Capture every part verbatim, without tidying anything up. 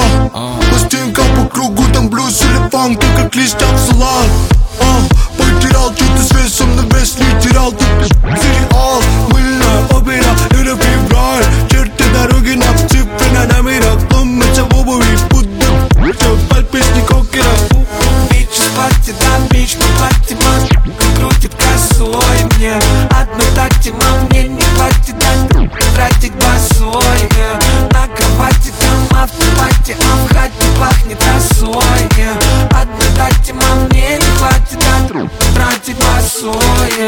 а. Пластинка по кругу, там блюз или фанк, ты как листья в салат, а. Потерял что-то с весом, на вес не терял, ты сериал. Мыльная опера, это февраль. Черты дороги на цифры на номерах. Ломятся в обуви, будто под песни кокера. Бичи с пати, да, бич по пати, мам. Крутит косой мне. Одной такти, мам, мне не хватит, да, тратить босой. На кровати, там автопати, а в хате пахнет росой. Одной такти, мам, мне не хватит, да, тратить босой.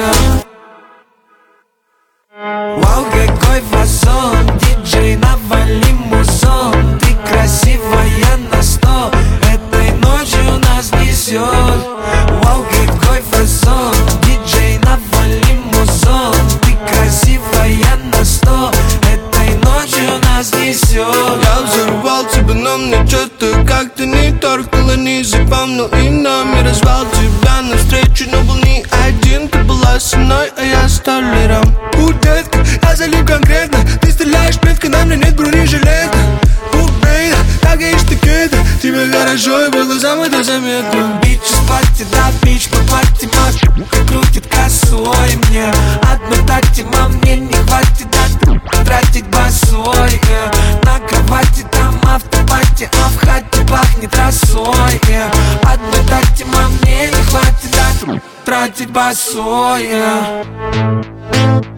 Вау, какой фасон, диджей, навали музон. Ты красивая на сто, этой ночью нас несет. Вау, какой фасон, диджей, навали музон. Ты красивая на сто, этой ночью нас несет. Я взорвал тебя, но мне что-то как-то не торкало, не запомнил и номер. Звал тебя навстречу, но был не один. Ты была со мной, а я столером. У, детка, я залип конкретно. Ты стреляешь метко, на мне нет бронежилета. У, бейда, так я штукета. Тебе хорошо и было самое-то заметно. Бичи с пати, да, бич по пати, мам. Крутит косой мне. Одной такти, мам, мне не хватит, да, тратить босой. На кровати, там автопати, а в хате пахнет росой. Одной такти, мам, мне не хватит, да, тратить босой.